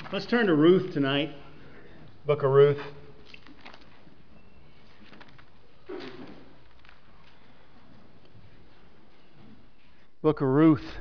Let's turn to Ruth tonight. Book of Ruth. Book of Ruth.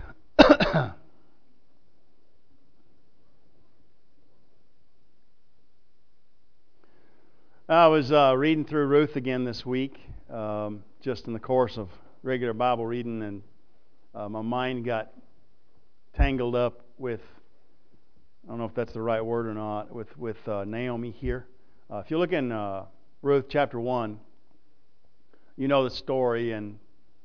I was reading through Ruth again this week, just in the course of regular Bible reading, and my mind got tangled up with, I don't know if that's the right word or not, with Naomi here. If you look in Ruth chapter 1, you know the story, and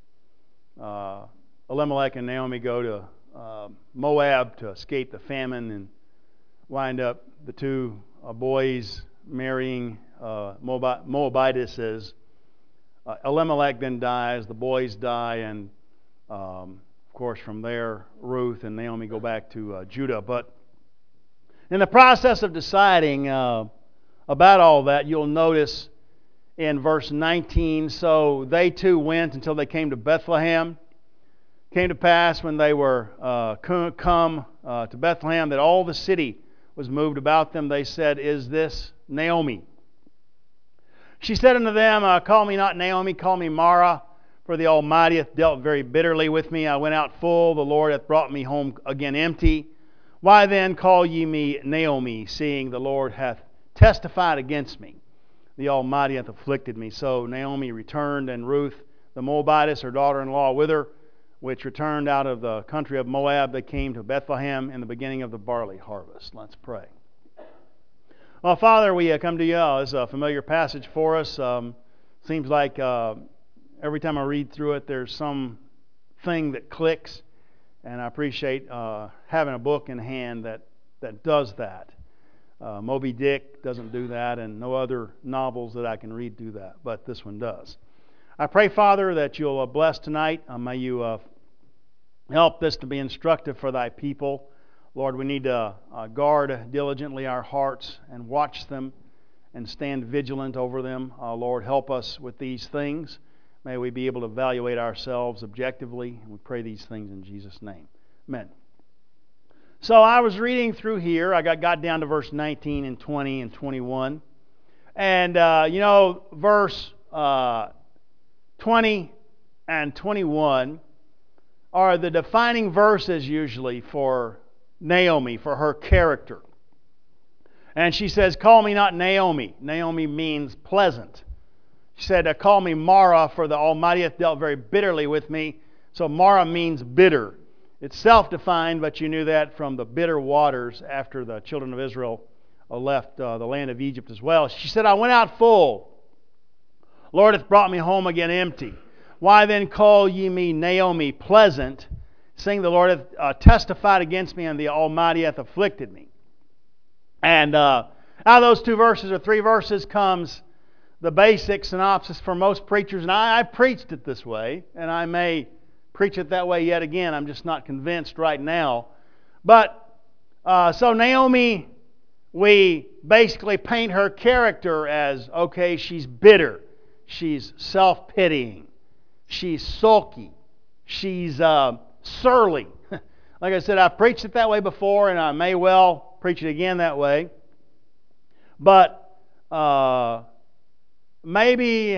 Elimelech and Naomi go to Moab to escape the famine and wind up the two boys marrying Moabitesses. Elimelech then dies, the boys die, and of course from there Ruth and Naomi go back to Judah. But in the process of deciding about all that, you'll notice in verse 19, so they too went until they came to Bethlehem. Came to pass when they were come to Bethlehem that all the city was moved about them. They said, "Is this Naomi?" She said unto them, "Call me not Naomi, call me Mara, for the Almighty hath dealt very bitterly with me. I went out full, the Lord hath brought me home again empty. Why then call ye me Naomi, seeing the Lord hath testified against me? The Almighty hath afflicted me." So Naomi returned, and Ruth the Moabitess, her daughter-in-law, with her, which returned out of the country of Moab. They came to Bethlehem in the beginning of the barley harvest. Let's pray. Well, Father, we come to you. It's a familiar passage for us. Seems like every time I read through it, there's some thing that clicks, and I appreciate having a book in hand that does that. Moby Dick doesn't do that, and no other novels that I can read do that, but this one does. I pray, Father, that you'll bless tonight. May you help this to be instructive for thy people. Lord, we need to guard diligently our hearts and watch them and stand vigilant over them. Lord, help us with these things. May we be able to evaluate ourselves objectively. We pray these things in Jesus' name. Amen. So I was reading through here. I got down to verse 19 and 20 and 21. And, verse 20 and 21 are the defining verses usually for Naomi, for her character. And she says, "Call me not Naomi." Naomi means pleasant. She said, "Call me Mara, for the Almighty hath dealt very bitterly with me." So Mara means bitter. It's self-defined, but you knew that from the bitter waters after the children of Israel left the land of Egypt as well. She said, "I went out full. Lord hath brought me home again empty. Why then call ye me Naomi, pleasant, seeing the Lord hath testified against me, and the Almighty hath afflicted me?" And out of those two verses or three verses comes the basic synopsis for most preachers. And I preached it this way, and I may preach it that way yet again. I'm just not convinced right now. But so Naomi, we basically paint her character as, okay, she's bitter. She's self-pitying. She's sulky. She's surly. Like I said, I've preached it that way before, and I may well preach it again that way. But maybe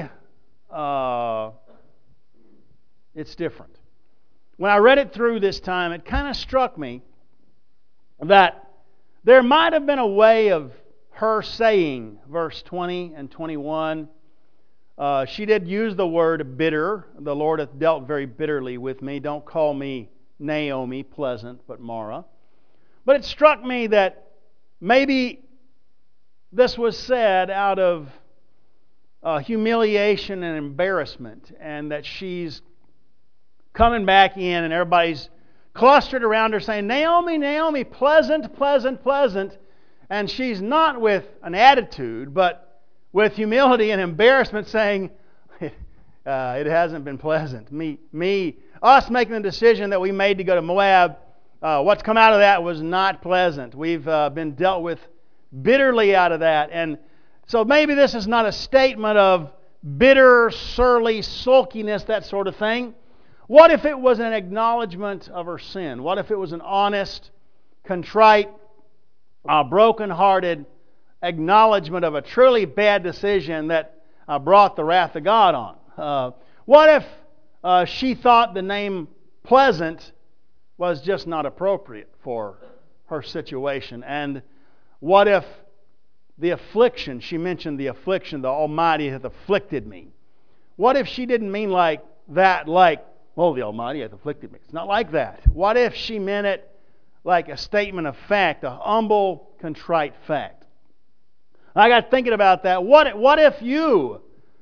it's different. When I read it through this time, it kind of struck me that there might have been a way of her saying, verse 20 and 21, she did use the word bitter. The Lord hath dealt very bitterly with me. Don't call me Naomi, pleasant, but Mara. But it struck me that maybe this was said out of humiliation and embarrassment, and that she's coming back in and everybody's clustered around her saying, "Naomi, Naomi, pleasant, pleasant, pleasant." And she's not with an attitude, but with humility and embarrassment saying, it hasn't been pleasant. Us making the decision that we made to go to Moab, what's come out of that was not pleasant. We've been dealt with bitterly out of that. And so maybe this is not a statement of bitter, surly, sulkiness, that sort of thing. What if it was an acknowledgement of her sin? What if it was an honest, contrite brokenhearted acknowledgement of a truly bad decision that brought the wrath of God on. What if she thought the name Pleasant was just not appropriate for her situation? And what if the affliction, she mentioned the affliction, the Almighty hath afflicted me. What if she didn't mean like that, like, oh, the Almighty hath afflicted me? It's not like that. What if she meant it like a statement of fact, a humble, contrite fact? I got thinking about that. What if you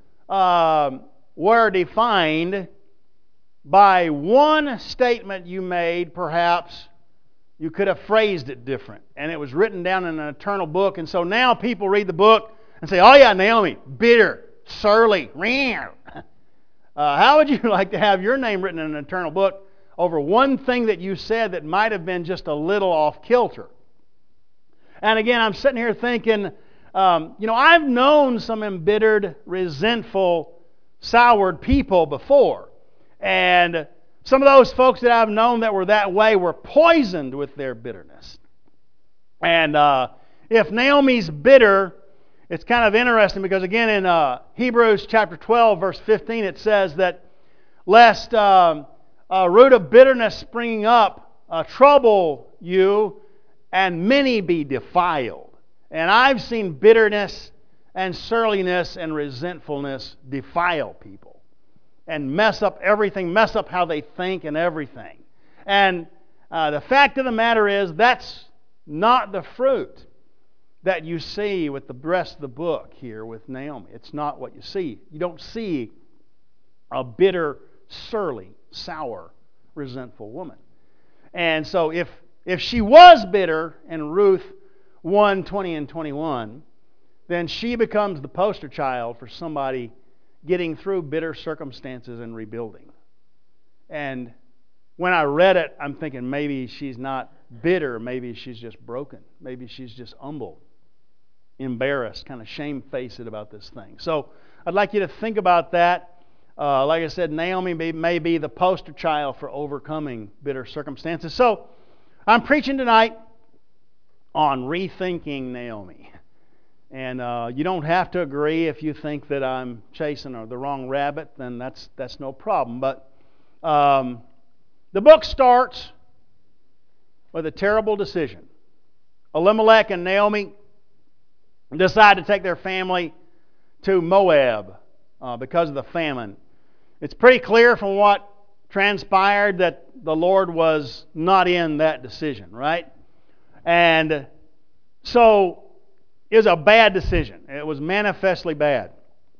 were defined by one statement you made? Perhaps you could have phrased it different, and it was written down in an eternal book, and so now people read the book and say, oh yeah, Naomi, bitter, surly, how would you like to have your name written in an eternal book over one thing that you said that might have been just a little off kilter? And again, I'm sitting here thinking, I've known some embittered, resentful, soured people before. And some of those folks that I've known that were that way were poisoned with their bitterness. And if Naomi's bitter, it's kind of interesting because again in Hebrews chapter 12, verse 15, it says that lest a root of bitterness springing up trouble you, and many be defiled. And I've seen bitterness and surliness and resentfulness defile people and mess up everything, mess up how they think and everything. And the fact of the matter is that's not the fruit that you see with the rest of the book here with Naomi. It's not what you see. You don't see a bitter, surly, sour, resentful woman. And so if she was bitter in Ruth 1, 20 and 21, then she becomes the poster child for somebody getting through bitter circumstances and rebuilding. And when I read it, I'm thinking maybe she's not bitter, maybe she's just broken, maybe she's just humbled, embarrassed, kind of shamefaced about this thing. So I'd like you to think about that. Like I said, Naomi may be the poster child for overcoming bitter circumstances. So I'm preaching tonight on rethinking Naomi. And you don't have to agree. If you think that I'm chasing the wrong rabbit, then that's no problem. But the book starts with a terrible decision. Elimelech and Naomi decide to take their family to Moab because of the famine. It's pretty clear from what transpired that the Lord was not in that decision, right? And so it was a bad decision. It was manifestly bad.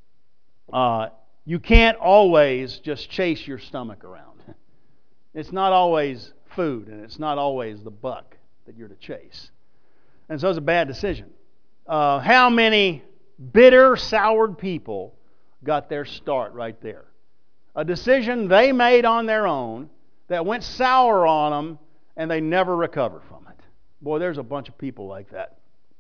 You can't always just chase your stomach around. It's not always food, and it's not always the buck that you're to chase. And so it's a bad decision. How many bitter, soured people got their start right there? A decision they made on their own that went sour on them, and they never recovered from it. Boy, there's a bunch of people like that.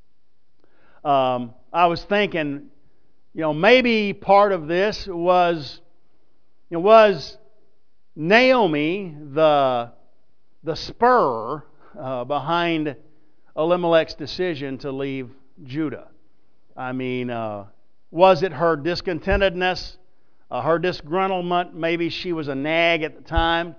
I was thinking, maybe part of this was Naomi the spur behind Elimelech's decision to leave Judah. I mean, was it her discontentedness, her disgruntlement? Maybe she was a nag at the time.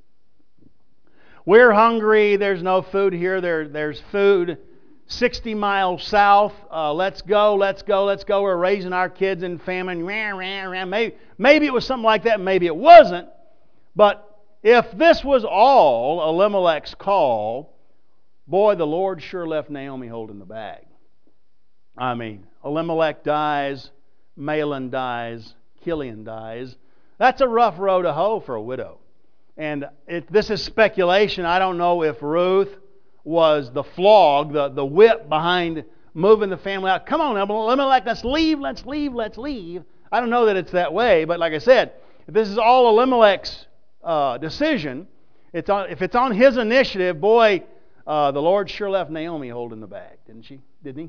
We're hungry. There's no food here. There's food 60 miles south. Let's go. We're raising our kids in famine. Maybe it was something like that. Maybe it wasn't. But if this was all Elimelech's call, boy, the Lord sure left Naomi holding the bag. I mean, Elimelech dies, Mahlon dies, Chilion dies. That's a rough row to hoe for a widow. And this is speculation. I don't know if Ruth was the flog, the whip behind moving the family out. Come on, Elimelech, let's leave. I don't know that it's that way, but like I said, if this is all Elimelech's decision, if it's on his initiative, boy, the Lord sure left Naomi holding the bag, didn't he?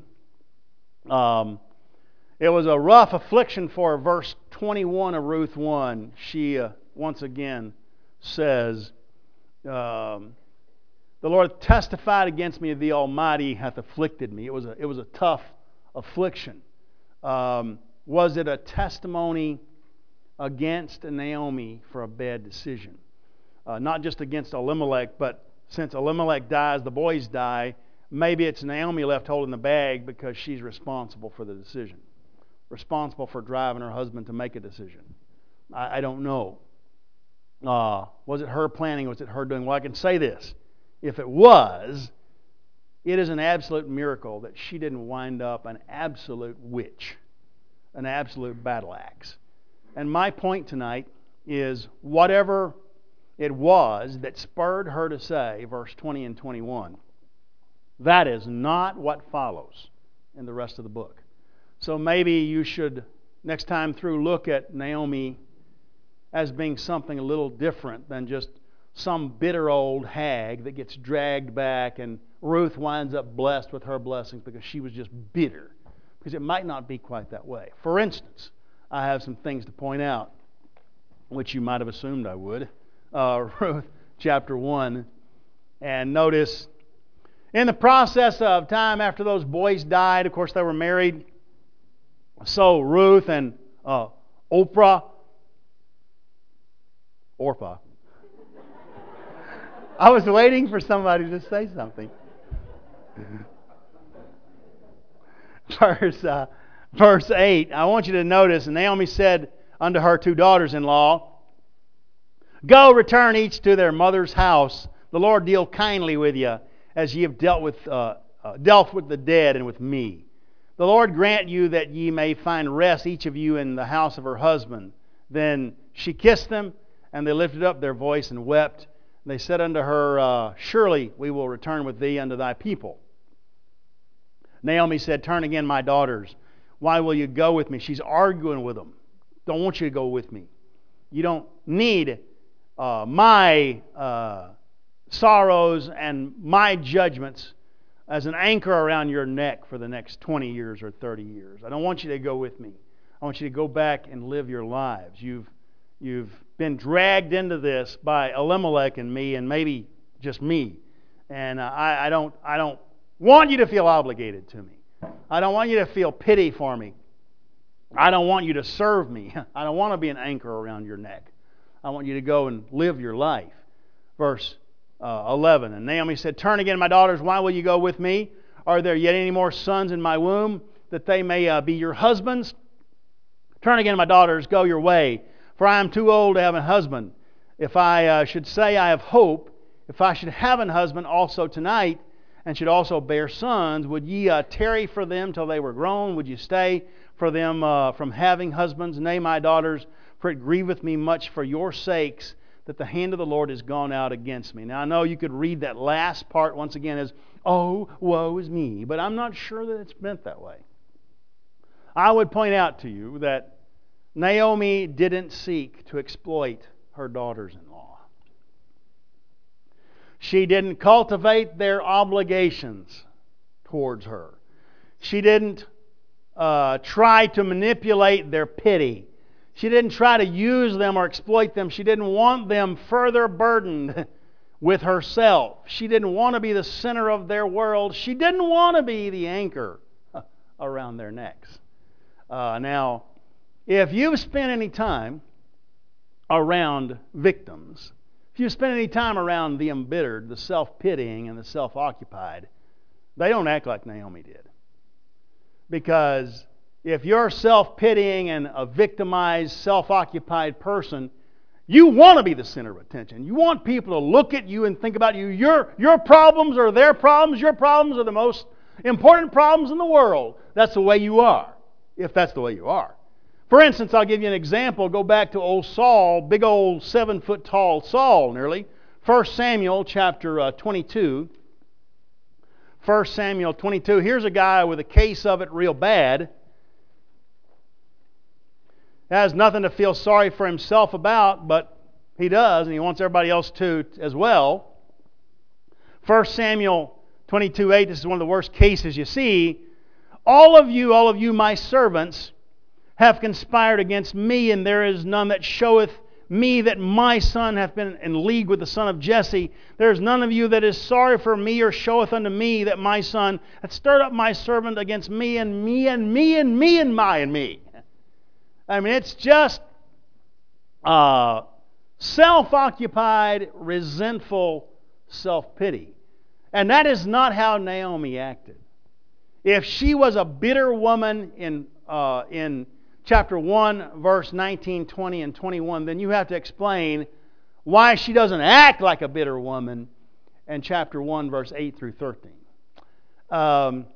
It was a rough affliction for her. Verse 21 of Ruth 1, she once again says, the The Lord testified against me, the Almighty hath afflicted me. It was a tough affliction. Was it a testimony against Naomi for a bad decision? Not just against Elimelech, but since Elimelech dies, the boys die, maybe it's Naomi left holding the bag because she's responsible for the decision. Responsible for driving her husband to make a decision. I don't know. Was it her planning? Was it her doing? Well, I can say this. If it was, it is an absolute miracle that she didn't wind up an absolute witch, an absolute battle axe. And my point tonight is whatever it was that spurred her to say, verse 20 and 21, that is not what follows in the rest of the book. So maybe you should, next time through, look at Naomi as being something a little different than just some bitter old hag that gets dragged back and Ruth winds up blessed with her blessings because she was just bitter. Because it might not be quite that way. For instance, I have some things to point out, which you might have assumed I would. Ruth chapter 1. And notice, in the process of time after those boys died, of course they were married, so Ruth and Orpah. I was waiting for somebody to say something. Verse 8, I want you to notice, and Naomi said unto her two daughters-in-law, Go, return each to their mother's house. The Lord deal kindly with you, as ye have dealt with the dead and with me. The Lord grant you that ye may find rest, each of you, in the house of her husband. Then she kissed them, and they lifted up their voice and wept. They said unto her, Surely we will return with thee unto thy people. Naomi said, Turn again, my daughters. Why will you go with me? She's arguing with them. Don't want you to go with me. You don't need my sorrows and my judgments as an anchor around your neck for the next 20 years or 30 years. I don't want you to go with me. I want you to go back and live your lives. You've been dragged into this by Elimelech and me, and maybe just me. And I don't want you to feel obligated to me. I don't want you to feel pity for me. I don't want you to serve me. I don't want to be an anchor around your neck. I want you to go and live your life. Verse 11, and Naomi said, Turn again, my daughters, why will you go with me? Are there yet any more sons in my womb, that they may be your husbands? Turn again, my daughters, go your way, for I am too old to have a husband. If I should say I have hope, if I should have an husband also tonight, and should also bear sons, would ye tarry for them till they were grown? Would you stay for them from having husbands? Nay, my daughters, for it grieveth me much for your sakes, that the hand of the Lord is gone out against me. Now, I know you could read that last part once again as, Oh, woe is me. But I'm not sure that it's meant that way. I would point out to you that Naomi didn't seek to exploit her daughters-in-law. She didn't cultivate their obligations towards her. She didn't try to manipulate their pity. She didn't try to use them or exploit them. She didn't want them further burdened with herself. She didn't want to be the center of their world. She didn't want to be the anchor around their necks. Now, if you've spent any time around victims, if you've spent any time around the embittered, the self-pitying, and the self-occupied, they don't act like Naomi did. Because if you're self-pitying and a victimized, self-occupied person, you want to be the center of attention. You want people to look at you and think about you. Your problems are their problems. Your problems are the most important problems in the world. That's the way you are, if that's the way you are. For instance, I'll give you an example. Go back to old Saul, big old 7-foot-tall Saul, nearly. 1 Samuel chapter 22. 1 Samuel 22. Here's a guy with a case of it real bad. Has nothing to feel sorry for himself about, but he does, and he wants everybody else to as well. 1 Samuel 22:8, this is one of the worst cases you see. All of you, my servants, have conspired against me, and there is none that showeth me that my son hath been in league with the son of Jesse. There is none of you that is sorry for me, or showeth unto me that my son hath stirred up my servant against me and me and me and me and my and me. I mean, it's just self-occupied, resentful self-pity. And that is not how Naomi acted. If she was a bitter woman in chapter 1, verse 19, 20, and 21, then you have to explain why she doesn't act like a bitter woman in chapter 1, verse 8 through 13.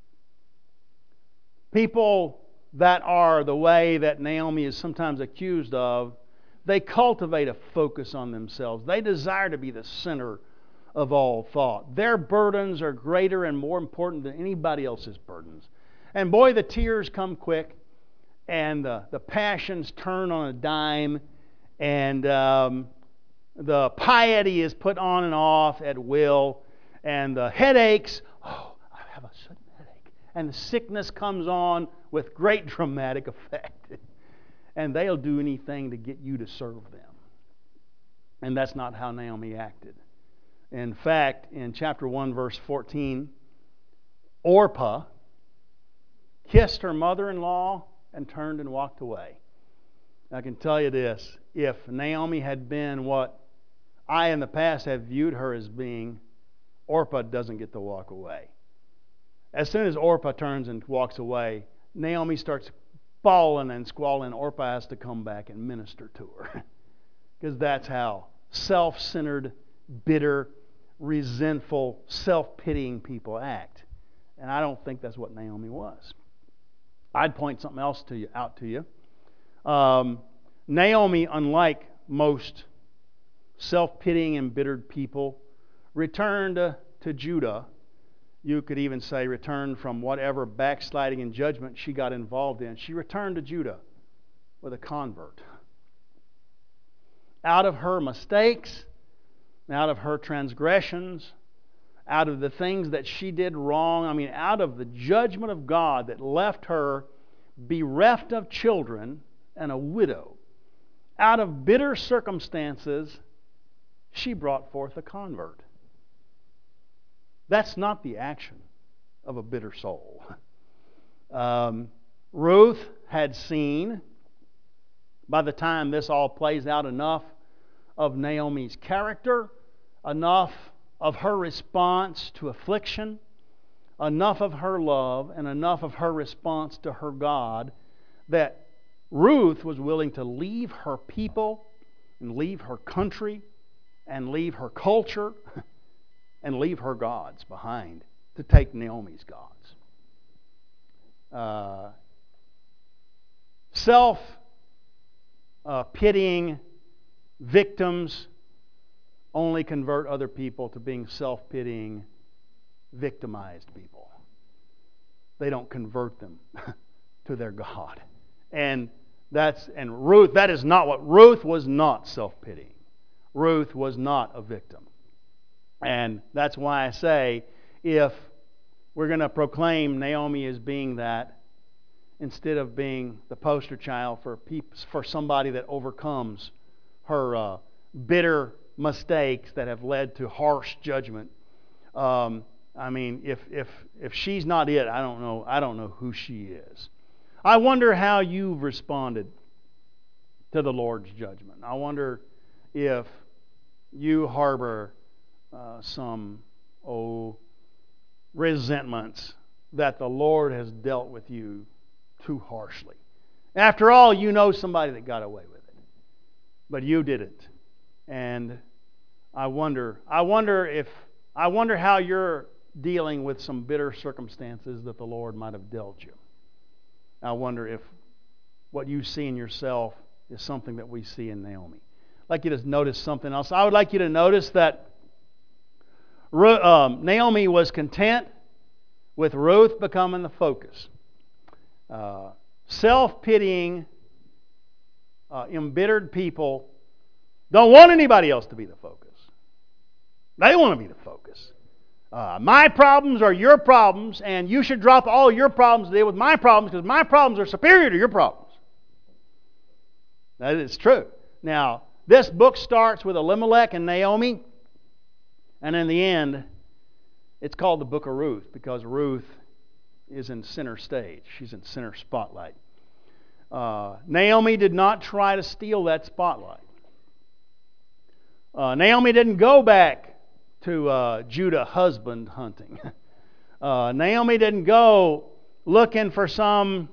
People that are the way that Naomi is sometimes accused of, they cultivate a focus on themselves. They desire to be the center of all thought. Their burdens are greater and more important than anybody else's burdens. And boy, the tears come quick, and the passions turn on a dime, and the piety is put on and off at will, and the headaches, oh, I have a sudden headache, and the sickness comes on with great dramatic effect. And they'll do anything to get you to serve them. And that's not how Naomi acted. In fact, in chapter 1, verse 14, Orpah kissed her mother-in-law and turned and walked away. I can tell you this, if Naomi had been what I in the past have viewed her as being, Orpah doesn't get to walk away. As soon as Orpah turns and walks away, Naomi starts bawling and squalling. Orpah has to come back and minister to her. Because that's how self-centered, bitter, resentful, self-pitying people act. And I don't think that's what Naomi was. I'd point something else out to you. Naomi, unlike most self-pitying, embittered people, returned to Judah. You could even say returned from whatever backsliding and judgment she got involved in. She returned to Judah with a convert. Out of her mistakes, out of her transgressions, out of the things that she did wrong, out of the judgment of God that left her bereft of children and a widow, out of bitter circumstances, she brought forth a convert. That's not the action of a bitter soul. Ruth had seen, by the time this all plays out, enough of Naomi's character, enough of her response to affliction, enough of her love, and enough of her response to her God, that Ruth was willing to leave her people and leave her country and leave her culture and leave her gods behind to take Naomi's gods. Self-pitying victims only convert other people to being self-pitying, victimized people. They don't convert them to their God. And Ruth, that is not what Ruth was. Not self-pitying. Ruth was not a victim. And that's why I say, if we're going to proclaim Naomi as being that, instead of being the poster child for somebody that overcomes her bitter mistakes that have led to harsh judgment, if she's not it, I don't know who she is. I wonder how you've responded to the Lord's judgment. I wonder if you harbor some resentments that the Lord has dealt with you too harshly. After all, you know somebody that got away with it, but you didn't. And I wonder how you're dealing with some bitter circumstances that the Lord might have dealt you. I wonder if what you see in yourself is something that we see in Naomi. I'd like you to notice something else. I would like you to notice that Naomi was content with Ruth becoming the focus. Self-pitying, embittered people don't want anybody else to be the focus. They want to be the focus. My problems are your problems, and you should drop all your problems to deal with my problems because my problems are superior to your problems. That is true. Now, This book starts with Elimelech and Naomi, and in the end, it's called the Book of Ruth because Ruth is in center stage. She's in center spotlight. Naomi did not try to steal that spotlight. Naomi didn't go back to Judah husband hunting. Naomi didn't go looking for some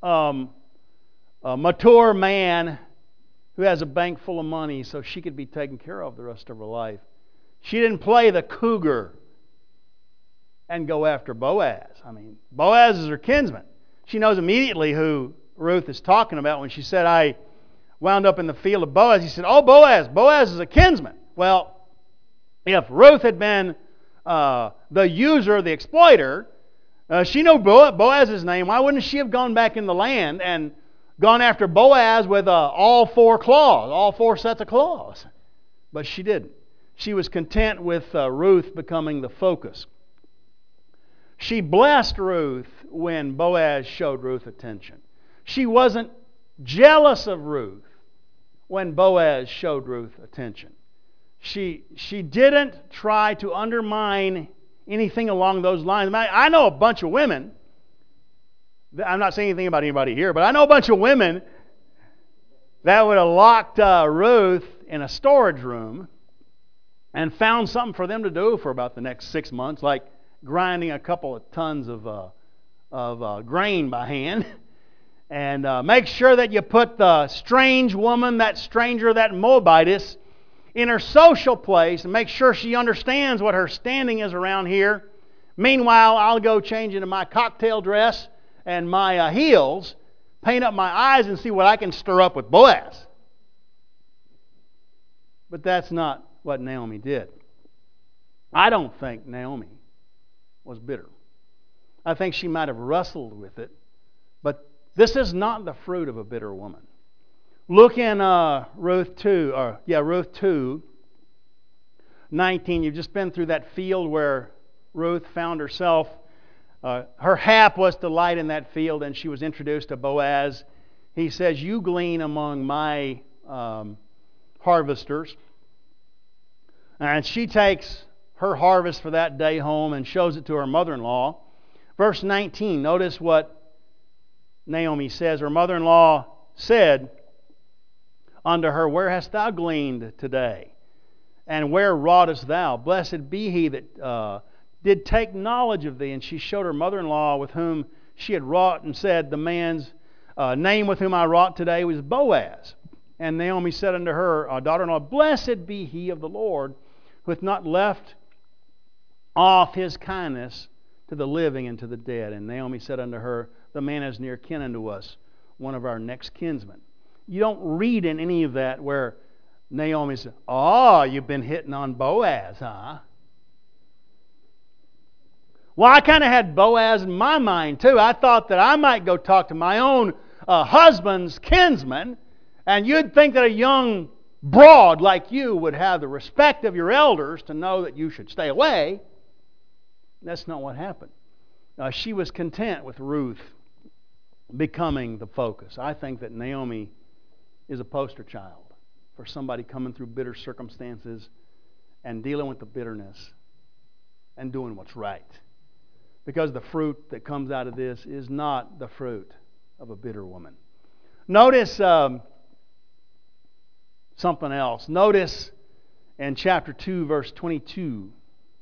mature man who has a bank full of money so she could be taken care of the rest of her life. She didn't play the cougar and go after Boaz. I mean, Boaz is her kinsman. She knows immediately who Ruth is talking about when she said, I wound up in the field of Boaz. He said, oh, Boaz. Boaz is a kinsman. Well, if Ruth had been the user, the exploiter, she knew Boaz's name. Why wouldn't she have gone back in the land and gone after Boaz with all four claws, all four sets of claws? But she didn't. She was content with Ruth becoming the focus. She blessed Ruth when Boaz showed Ruth attention. She wasn't jealous of Ruth when Boaz showed Ruth attention. She didn't try to undermine anything along those lines. I know a bunch of women, I'm not saying anything about anybody here, but I know a bunch of women that would have locked Ruth in a storage room and found something for them to do for about the next 6 months, like grinding a couple of tons of grain by hand. And make sure that you put the strange woman, that stranger, that Moabitess, in her social place and make sure she understands what her standing is around here. Meanwhile, I'll go change into my cocktail dress and my heels, paint up my eyes and see what I can stir up with Boaz. But that's not what Naomi did. I don't think Naomi was bitter. I think she might have wrestled with it, but this is not the fruit of a bitter woman. Look in Ruth 2, 19. You've just been through that field where Ruth found herself. Her hap was to light in that field, and she was introduced to Boaz. He says, you glean among my harvesters. And she takes her harvest for that day home and shows it to her mother-in-law. Verse 19, notice what Naomi says. Her mother-in-law said unto her, where hast thou gleaned today? And where wroughtest thou? Blessed be he that did take knowledge of thee. And she showed her mother-in-law with whom she had wrought, and said, the man's name with whom I wrought today was Boaz. And Naomi said unto her daughter-in-law, blessed be he of the Lord, who hath not left off his kindness to the living and to the dead. And Naomi said unto her, the man is near kin unto us, one of our next kinsmen. You don't read in any of that where Naomi said, oh, you've been hitting on Boaz, huh? Well, I kind of had Boaz in my mind too. I thought that I might go talk to my own husband's kinsman, and you'd think that a young broad like you would have the respect of your elders to know that you should stay away. That's not what happened. She was content with Ruth becoming the focus. I think that Naomi is a poster child for somebody coming through bitter circumstances and dealing with the bitterness and doing what's right. Because the fruit that comes out of this is not the fruit of a bitter woman. Notice something else. Notice in chapter 2, verse 22.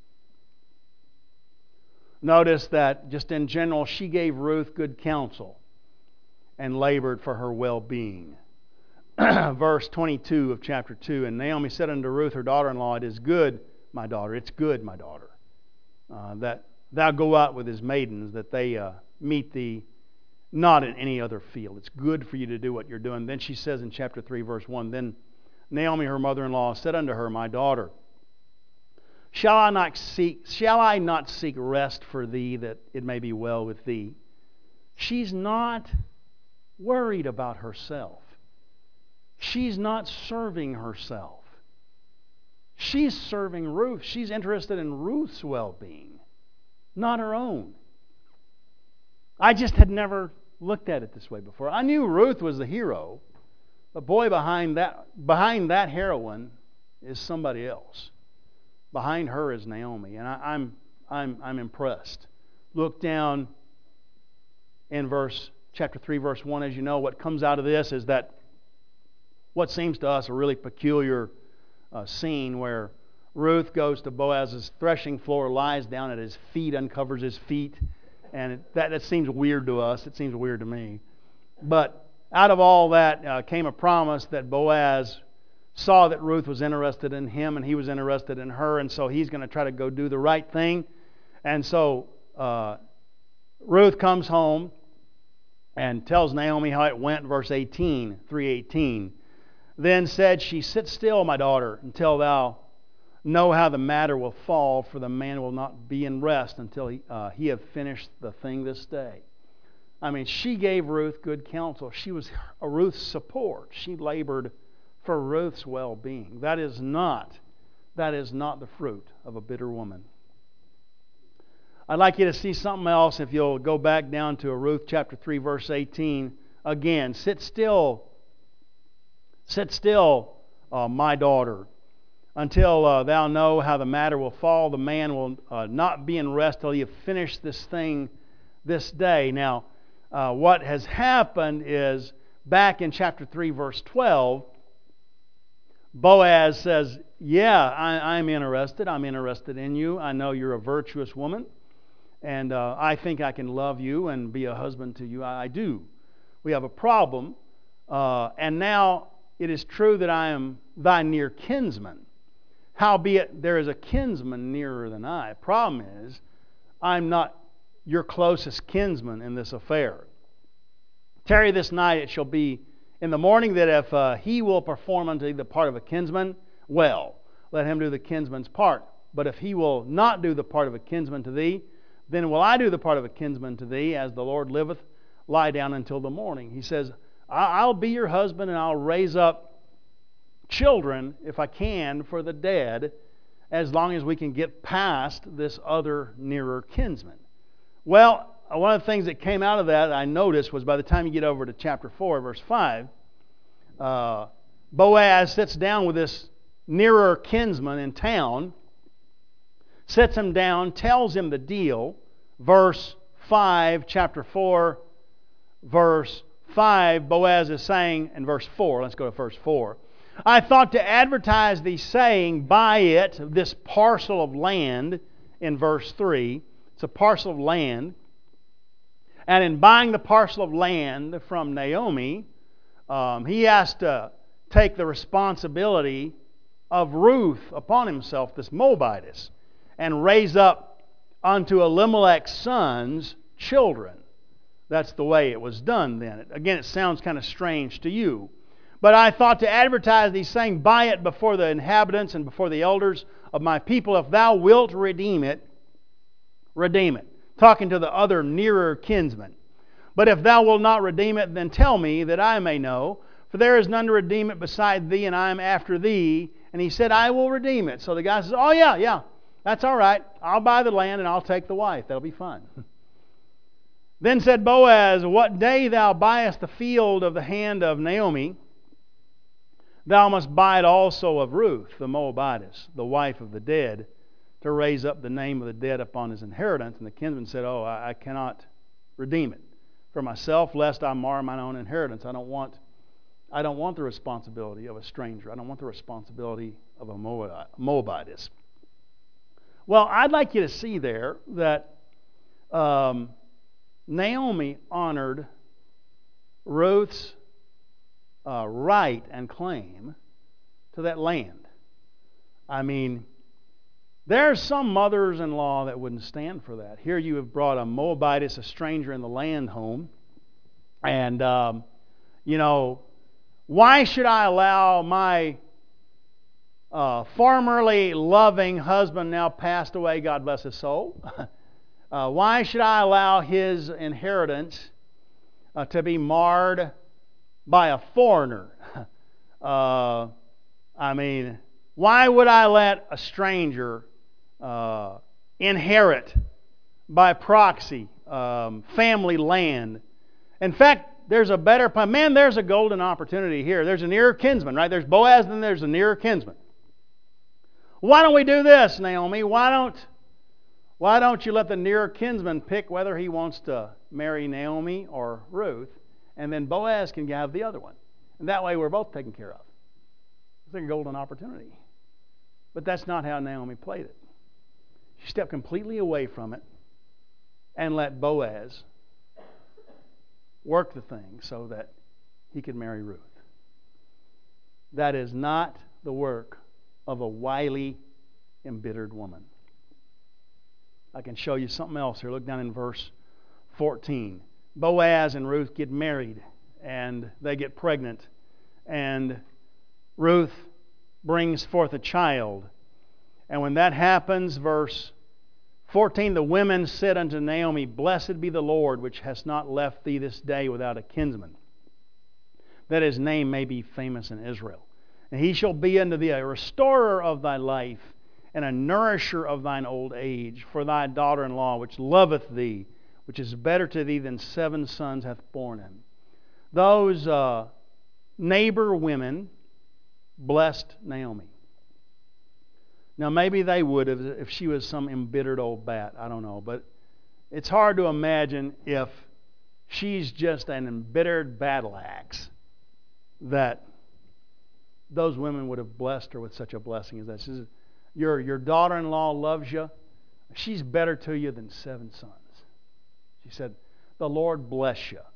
Notice that just in general, she gave Ruth good counsel and labored for her well-being. Verse 22 of chapter 2, and Naomi said unto Ruth, her daughter-in-law, it is good, my daughter, it's good, my daughter, that thou go out with his maidens, that they meet thee not in any other field. It's good for you to do what you're doing. Then she says in chapter 3, verse 1, then Naomi, her mother-in-law, said unto her, my daughter, shall I not seek rest for thee, that it may be well with thee? She's not worried about herself. She's not serving herself. She's serving Ruth. She's interested in Ruth's well-being, not her own. I just had never looked at it this way before. I knew Ruth was the hero, But boy, behind that heroine is somebody else. Behind her is Naomi, and I'm impressed. Look down in chapter 3, verse 1. As you know, what comes out of this is that what seems to us a really peculiar scene where Ruth goes to Boaz's threshing floor, lies down at his feet, uncovers his feet, and that seems weird to us. It seems weird to me. But out of all that came a promise that Boaz saw that Ruth was interested in him and he was interested in her, and so he's going to try to go do the right thing. And so Ruth comes home and tells Naomi how it went, verse 18, 3:18. Then said she, "Sit still, my daughter, until thou know how the matter will fall, for the man will not be in rest until he have finished the thing this day." I mean, she gave Ruth good counsel. She was Ruth's support. She labored for Ruth's well-being. That is not the fruit of a bitter woman. I'd like you to see something else if you'll go back down to Ruth chapter 3, verse 18. Again, sit still, my daughter, until thou know how the matter will fall. The man will not be in rest till he have finished this thing this day. Now, what has happened is, back in chapter 3, verse 12, Boaz says, "Yeah, I'm interested. I'm interested in you. I know you're a virtuous woman, and I think I can love you and be a husband to you. I do. We have a problem, and now it is true that I am thy near kinsman. Howbeit there is a kinsman nearer than I. Problem is, I'm not your closest kinsman in this affair. Tarry this night, it shall be in the morning that if he will perform unto thee the part of a kinsman, well, let him do the kinsman's part. But if he will not do the part of a kinsman to thee, then will I do the part of a kinsman to thee, as the Lord liveth, lie down until the morning." He says, I'll be your husband and I'll raise up children, if I can, for the dead, as long as we can get past this other nearer kinsman. Well, one of the things that came out of that I noticed was by the time you get over to chapter 4, verse 5, Boaz sits down with this nearer kinsman in town, sits him down, tells him the deal. Verse 5, chapter 4, verse 5, Boaz is saying, in verse 4, let's go to verse 4, "I thought to advertise thee, saying, buy it," this parcel of land in verse 3. It's a parcel of land. And in buying the parcel of land from Naomi, he has to take the responsibility of Ruth upon himself, this Moabitess, and raise up unto Elimelech's sons children. That's the way it was done then. Again, it sounds kind of strange to you. "But I thought to advertise thee, saying, buy it before the inhabitants and before the elders of my people. If thou wilt redeem it, redeem it." Talking to the other nearer kinsman. "But if thou wilt not redeem it, then tell me, that I may know. For there is none to redeem it beside thee, and I am after thee." And he said, "I will redeem it." So the guy says, "Oh yeah, that's all right. I'll buy the land and I'll take the wife. That'll be fun." Then said Boaz, "What day thou buyest the field of the hand of Naomi, thou must buy it also of Ruth, the Moabitess, the wife of the dead, to raise up the name of the dead upon his inheritance." And the kinsman said, "Oh, I cannot redeem it for myself, lest I mar mine own inheritance. I don't want the responsibility of a stranger. I don't want the responsibility of a Moabitess." Well, I'd like you to see there that Naomi honored Ruth's right and claim to that land. I mean, there's some mothers-in-law that wouldn't stand for that. Here you have brought a Moabitess, a stranger in the land, home. And, why should I allow my formerly loving husband, now passed away, God bless his soul, why should I allow his inheritance to be marred by a foreigner? Why would I let a stranger inherit by proxy family land? In fact, there's a better plan. Man, there's a golden opportunity here. There's a nearer kinsman, right? There's Boaz, and then there's a nearer kinsman. Why don't we do this, Naomi? Why don't you let the nearer kinsman pick whether he wants to marry Naomi or Ruth, and then Boaz can have the other one. And that way we're both taken care of. It's like a golden opportunity. But that's not how Naomi played it. She stepped completely away from it and let Boaz work the thing so that he could marry Ruth. That is not the work of a wily, embittered woman. I can show you something else here. Look down in verse 14. Boaz and Ruth get married, and they get pregnant, and Ruth brings forth a child. And when that happens, verse 14, the women said unto Naomi, Blessed be the Lord, which has not left thee this day without a kinsman, that his name may be famous in Israel. And he shall be unto thee a restorer of thy life, and a nourisher of thine old age. For thy daughter-in-law, which loveth thee, which is better to thee than 7 sons, hath borne him. Those neighbor women blessed Naomi. Now maybe they would have if she was some embittered old bat. I don't know. But it's hard to imagine if she's just an embittered battle axe that those women would have blessed her with such a blessing as that. She says, your daughter-in-law loves you. She's better to you than 7 sons. She said, the Lord bless you.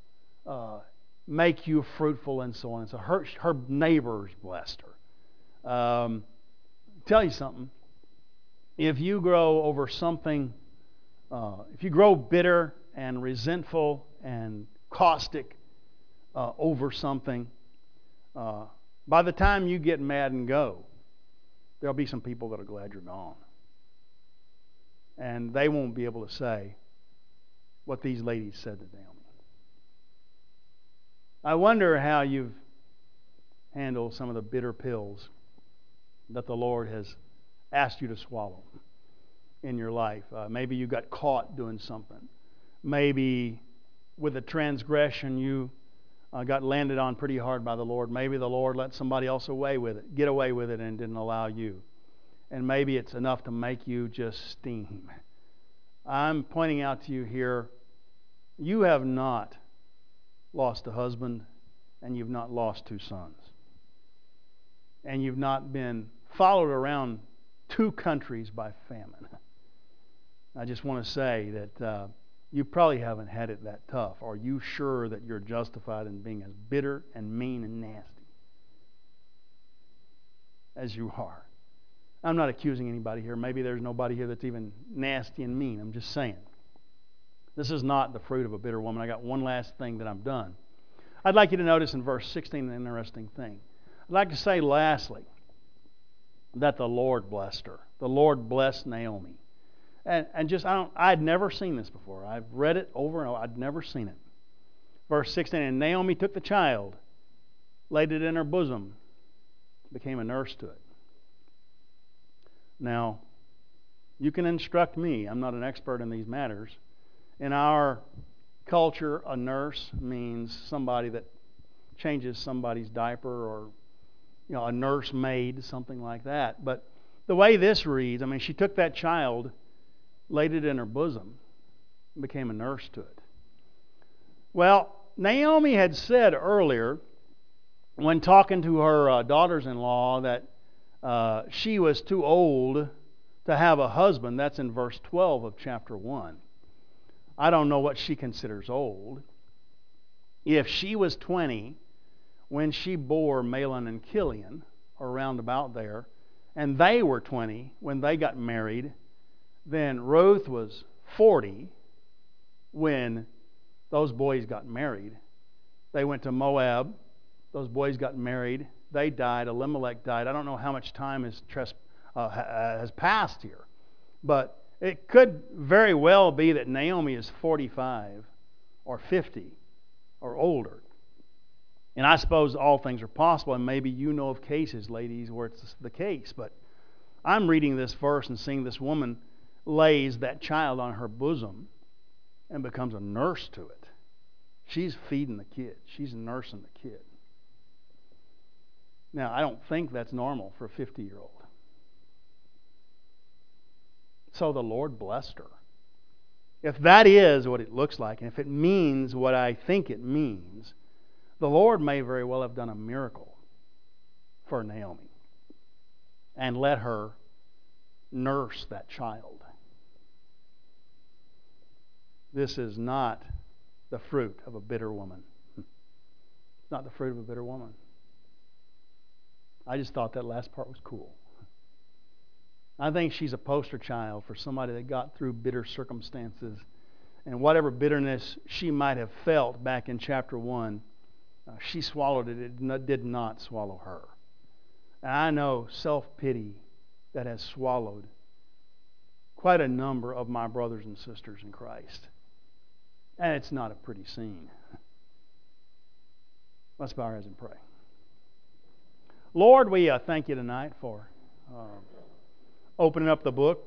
Make you fruitful and so on. And so her neighbors blessed her. Tell you something. If you grow over something, if you grow bitter and resentful and caustic over something, by the time you get mad and go, there'll be some people that are glad you're gone. And they won't be able to say what these ladies said to Naomi. I wonder how you've handled some of the bitter pills that the Lord has asked you to swallow in your life. Maybe you got caught doing something. Maybe with a transgression you got landed on pretty hard by the Lord. Maybe the Lord let somebody else get away with it and didn't allow you. And maybe it's enough to make you just steam. I'm pointing out to you here, you have not lost a husband, and you've not lost 2 sons. And you've not been followed around 2 countries by famine. I just want to say that you probably haven't had it that tough. Are you sure that you're justified in being as bitter and mean and nasty as you are? I'm not accusing anybody here. Maybe there's nobody here that's even nasty and mean. I'm just saying. This is not the fruit of a bitter woman. I got one last thing that I'm done. I'd like you to notice in verse 16 an interesting thing. I'd like to say lastly that the Lord blessed her. The Lord blessed Naomi. And just, I'd never seen this before. I've read it over and over. I'd never seen it. Verse 16, and Naomi took the child, laid it in her bosom, became a nurse to it. Now, you can instruct me. I'm not an expert in these matters. In our culture, a nurse means somebody that changes somebody's diaper, or a nursemaid, something like that. But the way this reads, she took that child, laid it in her bosom, and became a nurse to it. Well, Naomi had said earlier, when talking to her daughters-in-law, that she was too old to have a husband. That's in verse 12 of chapter 1. I don't know what she considers old. If she was 20 when she bore Mahlon and Chilion, or round about there, and they were 20 when they got married, then Ruth was 40 when those boys got married. They went to Moab. Those boys got married. They died. Elimelech died. I don't know how much time has passed here. But it could very well be that Naomi is 45 or 50 or older. And I suppose all things are possible, and maybe you know of cases, ladies, where it's the case. But I'm reading this verse and seeing this woman lays that child on her bosom and becomes a nurse to it. She's feeding the kid. She's nursing the kid. Now, I don't think that's normal for a 50-year-old. So the Lord blessed her. If that is what it looks like, and if it means what I think it means, the Lord may very well have done a miracle for Naomi and let her nurse that child. This is not the fruit of a bitter woman. It's not the fruit of a bitter woman. I just thought that last part was cool. I think she's a poster child for somebody that got through bitter circumstances, and whatever bitterness she might have felt back in chapter 1, she swallowed it. It did not swallow her. And I know self-pity that has swallowed quite a number of my brothers and sisters in Christ. And it's not a pretty scene. Let's bow our heads and pray. Lord, we thank you tonight for opening up the book